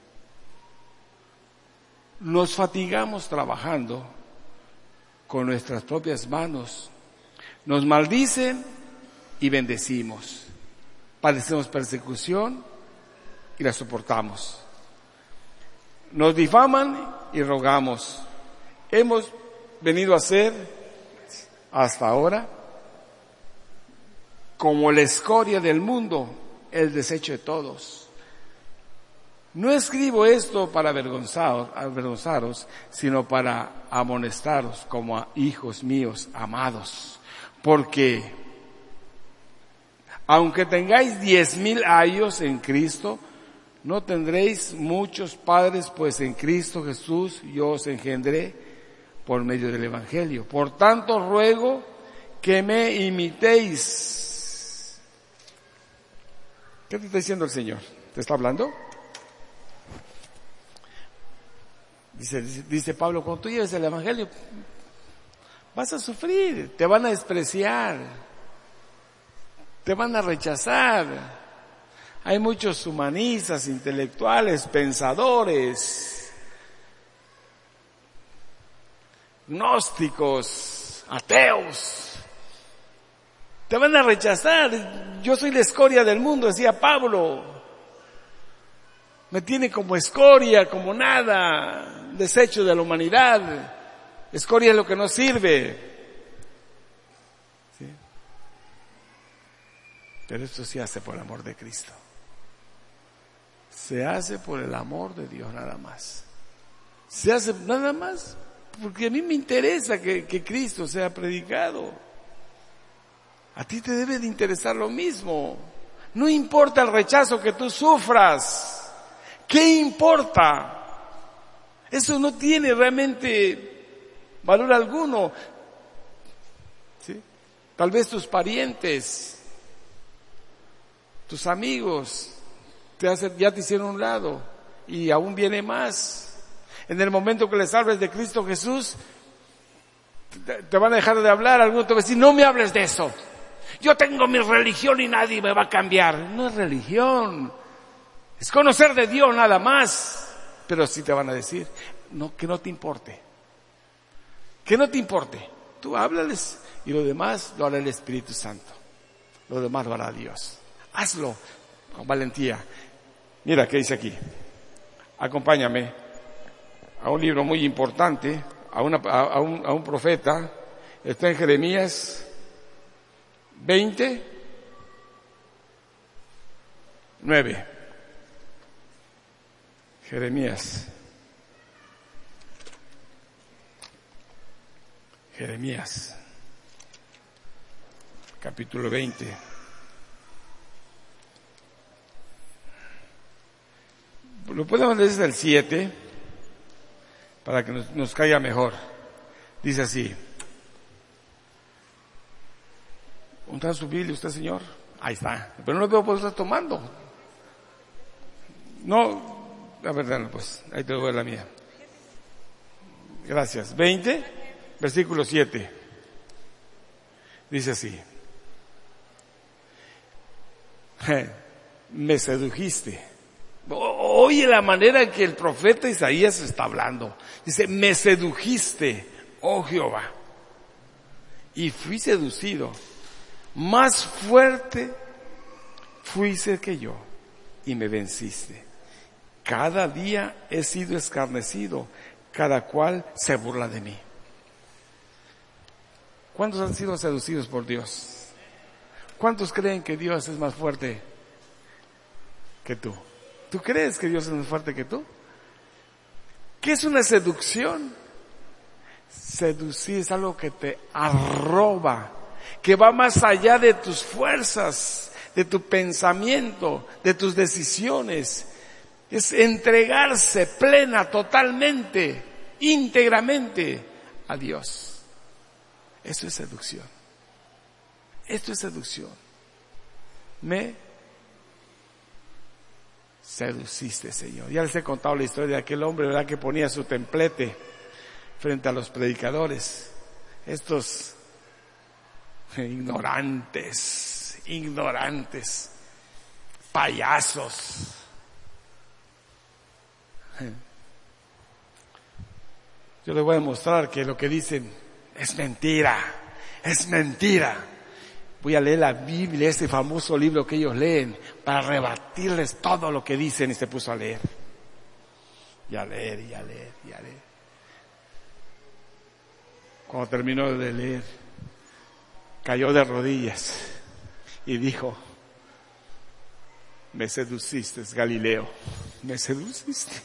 nos fatigamos trabajando con nuestras propias manos, nos maldicen y bendecimos, padecemos persecución y la soportamos, nos difaman y rogamos. Hemos venido a ser hasta ahora como la escoria del mundo, el desecho de todos. No escribo esto para avergonzaros, avergonzaros, sino para amonestaros como a hijos míos amados. Porque aunque tengáis diez mil años en Cristo, no tendréis muchos padres, pues en Cristo Jesús yo os engendré por medio del Evangelio. Por tanto ruego que me imitéis. ¿Qué te está diciendo el Señor? ¿Te está hablando? Dice, dice Pablo, cuando tú lleves el Evangelio, vas a sufrir, te van a despreciar, te van a rechazar. Hay muchos humanistas, intelectuales, pensadores, gnósticos, ateos. Te van a rechazar. Yo soy la escoria del mundo, decía Pablo. Me tiene como escoria, como nada, desecho de la humanidad. Escoria es lo que no sirve. ¿Sí? Pero esto se hace por el amor de Cristo. Se hace por el amor de Dios nada más. Se hace nada más porque a mí me interesa que, que Cristo sea predicado. A ti te debe de interesar lo mismo. No importa el rechazo que tú sufras. ¿Qué importa? Eso no tiene realmente valor alguno. ¿Sí? Tal vez tus parientes, tus amigos, te hacen, ya te hicieron a un lado y aún viene más. En el momento que les hables de Cristo Jesús, te, te van a dejar de hablar. Algunos te van a decir, no me hables de eso. Yo tengo mi religión y nadie me va a cambiar. No es religión. Es conocer de Dios nada más. Pero sí te van a decir, no, que no te importe. Que no te importe. Tú háblales y lo demás lo hará el Espíritu Santo. Lo demás lo hará Dios. Hazlo con valentía. Mira qué dice aquí. Acompáñame a un libro muy importante, a, una, a, a, un, a un profeta. Está en Jeremías veinte, nueve. Jeremías. Jeremías. Capítulo veinte. Lo podemos leer desde el siete para que nos, nos caiga mejor. Dice así. ¿Dónde está su Biblia usted, señor? Ahí está. Pero no lo veo por estar tomando. No, la verdad, no, pues, ahí te voy a la mía. Gracias. veinte, versículo siete. Dice así. Me sedujiste. Oye la manera en que el profeta Isaías está hablando. Dice, me sedujiste, oh Jehová, y fui seducido. Más fuerte fuiste que yo y me venciste. Cada día he sido escarnecido, cada cual se burla de mí. ¿Cuántos han sido seducidos por Dios? ¿Cuántos creen que Dios es más fuerte que tú? ¿Tú crees que Dios es más fuerte que tú? ¿Qué es una seducción? Seducir es algo que te arroba, que va más allá de tus fuerzas, de tu pensamiento, de tus decisiones. Es entregarse plena, totalmente, íntegramente a Dios. Eso es seducción. Esto es seducción. Me seduciste, Señor. Ya les he contado la historia de aquel hombre, ¿verdad?, que ponía su templete frente a los predicadores. Estos ignorantes, ignorantes, payasos. Yo les voy a mostrar que lo que dicen es mentira, es mentira. Voy a leer la Biblia, este famoso libro que ellos leen, para rebatirles todo lo que dicen, y se puso a leer. Y a leer, y a leer, y a leer. Cuando terminó de leer, cayó de rodillas y dijo, me seduciste, Galileo, me seduciste.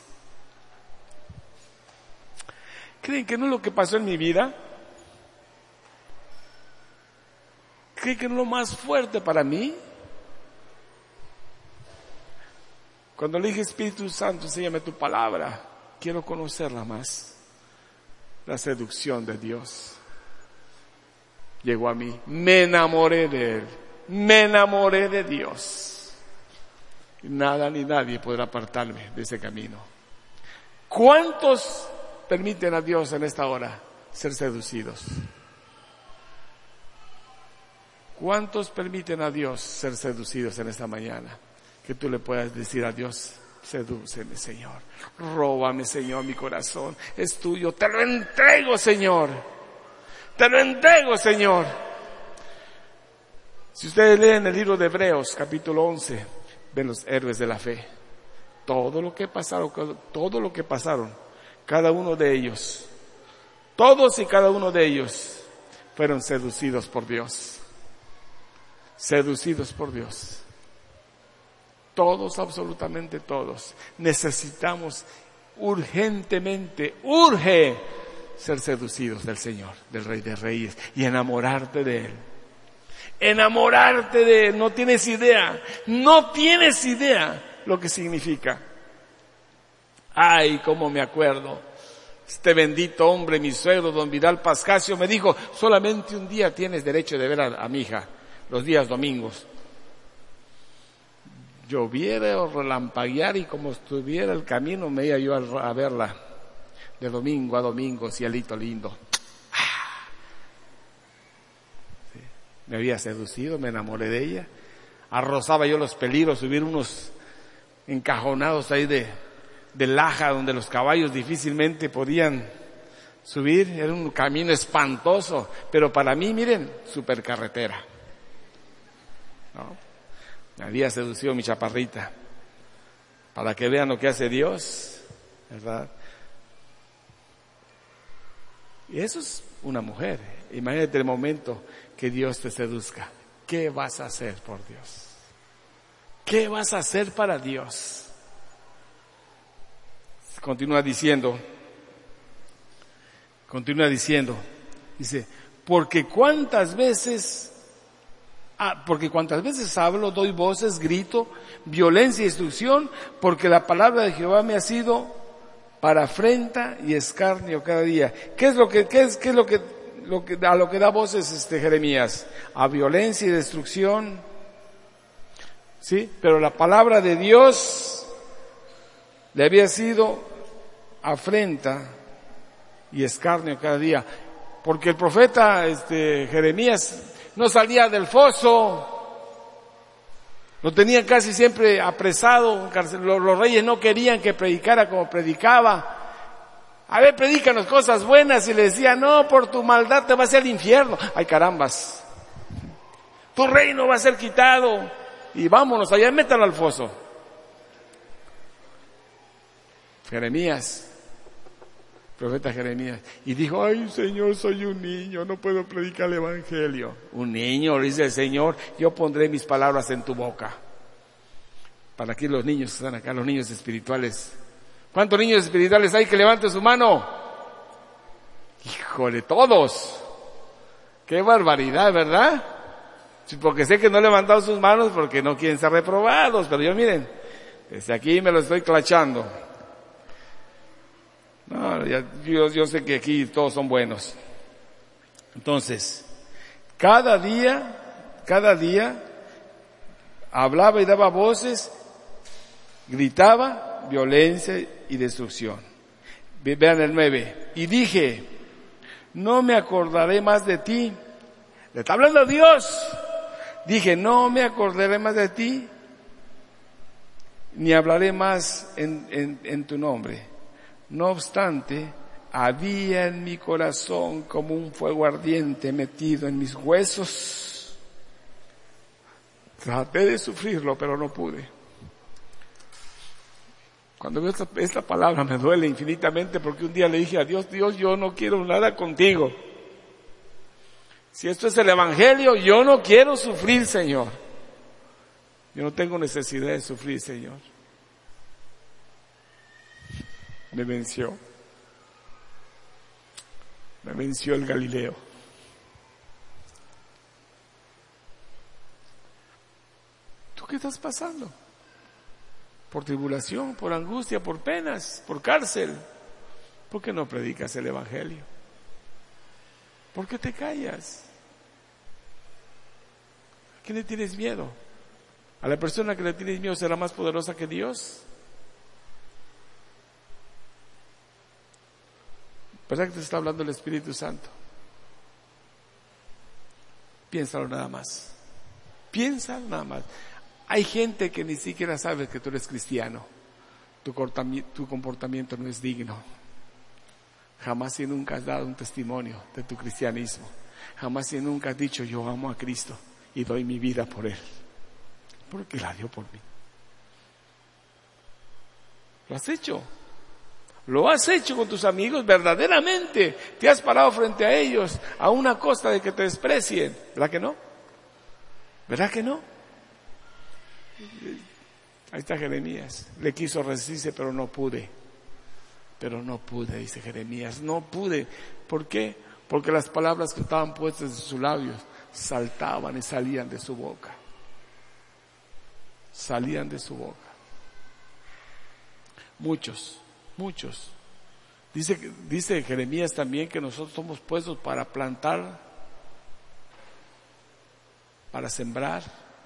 ¿Creen que no es lo que pasó en mi vida? ¿Creen que no es lo más fuerte para mí? Cuando le dije, Espíritu Santo, enséñame tu palabra, quiero conocerla más. La seducción de Dios llegó a mí. Me enamoré de Él. Me enamoré de Dios. Y nada ni nadie podrá apartarme de ese camino. ¿Cuántos permiten a Dios en esta hora ser seducidos? ¿Cuántos permiten a Dios ser seducidos en esta mañana? Que tú le puedas decir a Dios, sedúceme, Señor. Róbame, Señor, mi corazón. Es tuyo. Te lo entrego, Señor. Te lo entrego, Señor. Si ustedes leen el libro de Hebreos, capítulo once, ven los héroes de la fe. Todo lo que pasaron, todo lo que pasaron, cada uno de ellos, todos y cada uno de ellos fueron seducidos por Dios. Seducidos por Dios. Todos, absolutamente todos, necesitamos urgentemente, urge ser seducidos del Señor, del Rey de Reyes, y enamorarte de Él. Enamorarte de Él, no tienes idea, no tienes idea lo que significa. Ay, cómo me acuerdo. Este bendito hombre, mi suegro, don Vidal Pascasio, me dijo, solamente un día tienes derecho de ver a, a mi hija, los días domingos. Lloviera o relampaguear y como estuviera el camino me iba yo a, a verla de domingo a domingo, cielito lindo. Sí. Me había seducido, me enamoré de ella. Arrozaba yo los peligros, subir unos encajonados ahí de, de laja donde los caballos difícilmente podían subir. Era un camino espantoso, pero para mí, miren, supercarretera. ¿No? Me había seducido mi chaparrita, para que vean lo que hace Dios, ¿verdad? Y eso es una mujer. Imagínate el momento que Dios te seduzca. ¿Qué vas a hacer por Dios? ¿Qué vas a hacer para Dios? Continúa diciendo, continúa diciendo, dice, porque cuántas veces Ah, porque cuantas veces hablo, doy voces, grito, violencia y destrucción, porque la palabra de Jehová me ha sido para afrenta y escarnio cada día. ¿Qué es lo que, qué es, qué es lo que, lo que, a lo que da voces este Jeremías? A violencia y destrucción. ¿Sí? Pero la palabra de Dios le había sido afrenta y escarnio cada día. Porque el profeta este, Jeremías no salía del foso, lo tenían casi siempre apresado, los reyes no querían que predicara como predicaba. A ver, predícanos cosas buenas, y le decía, no, por tu maldad te vas al infierno. Ay, carambas, tu reino va a ser quitado, y vámonos, allá métalo al foso. Jeremías, profeta Jeremías, y dijo, ay Señor, soy un niño, no puedo predicar el evangelio. Un niño, dice el Señor, yo pondré mis palabras en tu boca. Para aquí los niños que están acá, los niños espirituales. ¿Cuántos niños espirituales hay que levanten su mano? Híjole, todos. Qué barbaridad, ¿verdad? Porque sé que no han levantado sus manos porque no quieren ser reprobados, pero yo miren, desde aquí me lo estoy clachando. No, ya, yo, yo sé que aquí todos son buenos. Entonces, cada día, cada día, hablaba y daba voces, gritaba violencia y destrucción. Vean el nueve. Y dije, no me acordaré más de ti. Le está hablando Dios. Dije, no me acordaré más de ti, ni hablaré más en, en, en tu nombre. No obstante, había en mi corazón como un fuego ardiente metido en mis huesos. Traté de sufrirlo, pero no pude. Cuando veo esta, esta palabra me duele infinitamente, porque un día le dije a Dios, Dios, yo no quiero nada contigo. Si esto es el evangelio, yo no quiero sufrir, Señor. Yo no tengo necesidad de sufrir, Señor. Me venció. Me venció el Galileo. ¿Tú qué estás pasando? Por tribulación, por angustia, por penas, por cárcel. ¿Por qué no predicas el evangelio? ¿Por qué te callas? ¿A quién le tienes miedo? ¿A la persona que le tienes miedo será más poderosa que Dios? ¿Verdad que te está hablando el Espíritu Santo? Piénsalo nada más. Piénsalo nada más. Hay gente que ni siquiera sabe que tú eres cristiano. Tu comportamiento no es digno. Jamás y nunca has dado un testimonio de tu cristianismo. Jamás y nunca has dicho, yo amo a Cristo y doy mi vida por Él. Porque la dio por mí. ¿Lo has hecho? ¿Lo has hecho con tus amigos? ¿Verdaderamente te has parado frente a ellos a una costa de que te desprecien? ¿Verdad que no? ¿Verdad que no? Ahí está Jeremías. Le quiso resistirse, pero no pude. Pero no pude, dice Jeremías. No pude. ¿Por qué? Porque las palabras que estaban puestas en sus labios saltaban y salían de su boca. Salían de su boca. Muchos. Muchos. Dice, dice Jeremías también que nosotros somos puestos para plantar, para sembrar,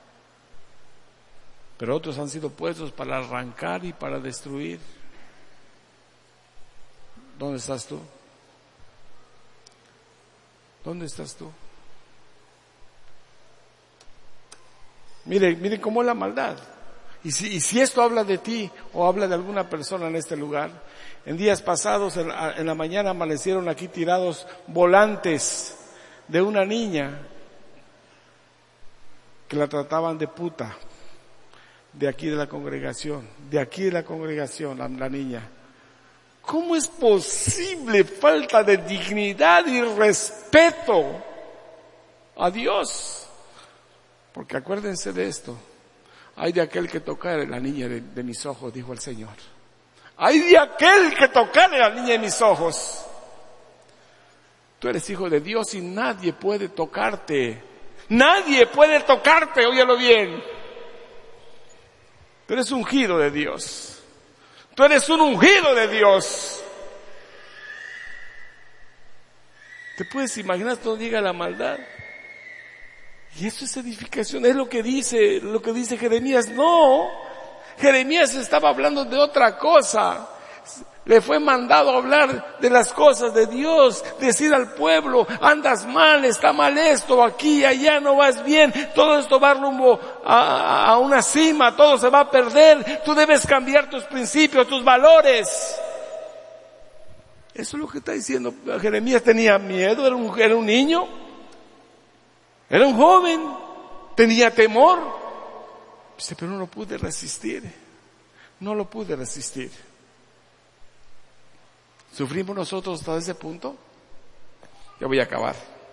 pero otros han sido puestos para arrancar y para destruir. ¿Dónde estás tú? ¿Dónde estás tú? Mire, mire cómo es la maldad. Y si, y si esto habla de ti o habla de alguna persona en este lugar, en días pasados en, en la mañana amanecieron aquí tirados volantes de una niña que la trataban de puta, de aquí de la congregación, de aquí de la congregación, la, la niña. ¿Cómo es posible falta de dignidad y respeto a Dios? Porque acuérdense de esto. Ay de aquel que tocare la niña de, de mis ojos, dijo el Señor. Ay de aquel que tocare la niña de mis ojos. Tú eres hijo de Dios y nadie puede tocarte. Nadie puede tocarte, óyelo bien. Tú eres ungido de Dios. Tú eres un ungido de Dios. ¿Te puedes imaginar dónde llega la maldad? Y eso es edificación, es lo que dice, lo que dice Jeremías. No, Jeremías estaba hablando de otra cosa. Le fue mandado a hablar de las cosas de Dios, decir al pueblo, andas mal, está mal esto, aquí, allá, no vas bien, todo esto va rumbo a, a una cima, todo se va a perder, tú debes cambiar tus principios, tus valores. Eso es lo que está diciendo Jeremías. Tenía miedo, era un, era un niño, era un joven, tenía temor, pero no lo pude resistir, no lo pude resistir. ¿Sufrimos nosotros hasta ese punto? Ya voy a acabar.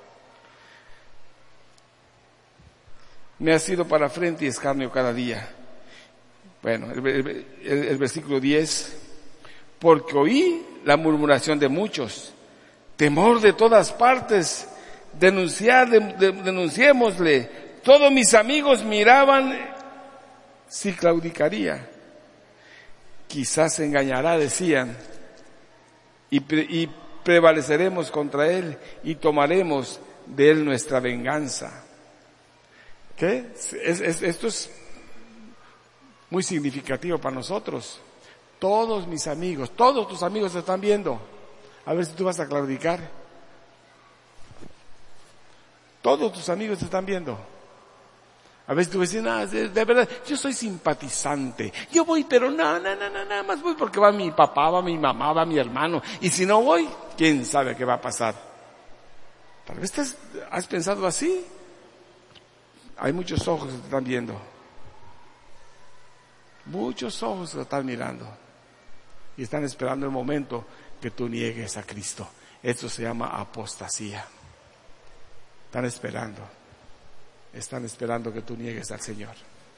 Me ha sido para frente y escarnio cada día. Bueno, el, el, el, el versículo diez. Porque oí la murmuración de muchos, temor de todas partes, denunciar, de, de, denunciémosle. Todos mis amigos miraban si claudicaría. Quizás se engañará, decían. Y, pre, y prevaleceremos contra él y tomaremos de él nuestra venganza. ¿Qué? Es, es, esto es muy significativo para nosotros. Todos mis amigos, todos tus amigos te están viendo. A ver si tú vas a claudicar. Todos tus amigos te están viendo. A veces tú dices, no, de, de verdad, yo soy simpatizante. Yo voy, pero no, no, no, no, nada más voy porque va mi papá, va mi mamá, va mi hermano. Y si no voy, ¿quién sabe qué va a pasar? Tal vez te has, has pensado así. Hay muchos ojos que te están viendo. Muchos ojos que te están mirando. Y están esperando el momento que tú niegues a Cristo. Esto se llama apostasía. Están esperando. Están esperando que tú niegues al Señor.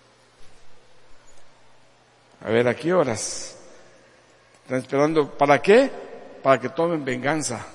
A ver, ¿a qué horas? Están esperando, ¿para qué? Para que tomen venganza.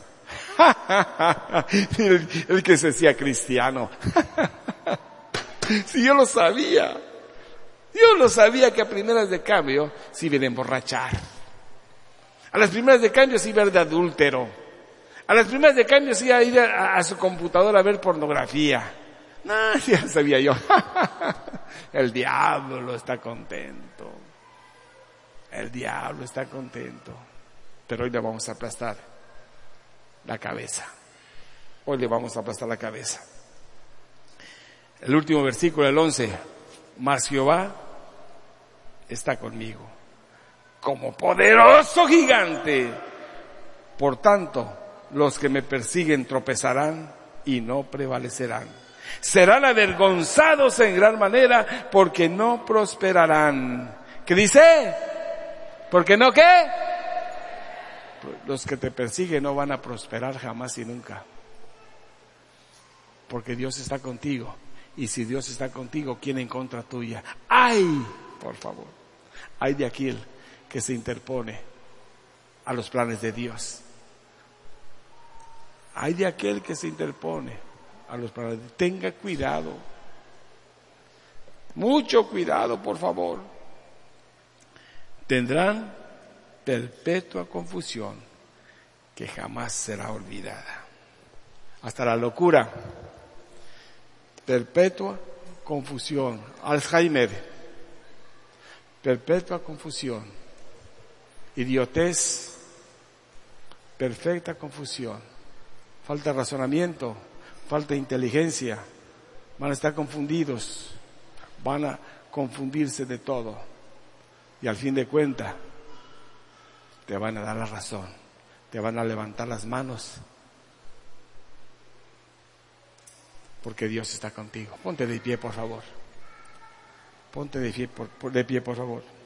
el, el que se decía cristiano. Si yo lo sabía. Yo lo sabía que a primeras de cambio se iban a emborrachar. A las primeras de cambio se iba a ir de adúltero. A las primeras de cambio se iba a ir a, a su computadora a ver pornografía. No, ya sabía yo. El diablo está contento. El diablo está contento. Pero hoy le vamos a aplastar la cabeza. Hoy le vamos a aplastar la cabeza. El último versículo, el once. Mas Jehová está conmigo, como poderoso gigante. Por tanto, los que me persiguen tropezarán y no prevalecerán. Serán avergonzados en gran manera porque no prosperarán. ¿Qué dice? ¿Porque no qué? Los que te persiguen no van a prosperar jamás y nunca. Porque Dios está contigo. Y si Dios está contigo, ¿quién en contra tuya? ¡Ay! Por favor. Ay de aquel que se interpone a los planes de Dios. Ay de aquel que se interpone a los planes de Dios. Tenga cuidado. Mucho cuidado, por favor. Tendrán perpetua confusión que jamás será olvidada. Hasta la locura. Perpetua confusión. Alzheimer. Perpetua confusión. Idiotez. Perfecta confusión. Falta de razonamiento. Falta de inteligencia. Van a estar confundidos. Van a confundirse de todo. Y al fin de cuentas, te van a dar la razón. Te van a levantar las manos. Porque Dios está contigo. Ponte de pie, por favor. Ponte de pie, por, de pie, por favor.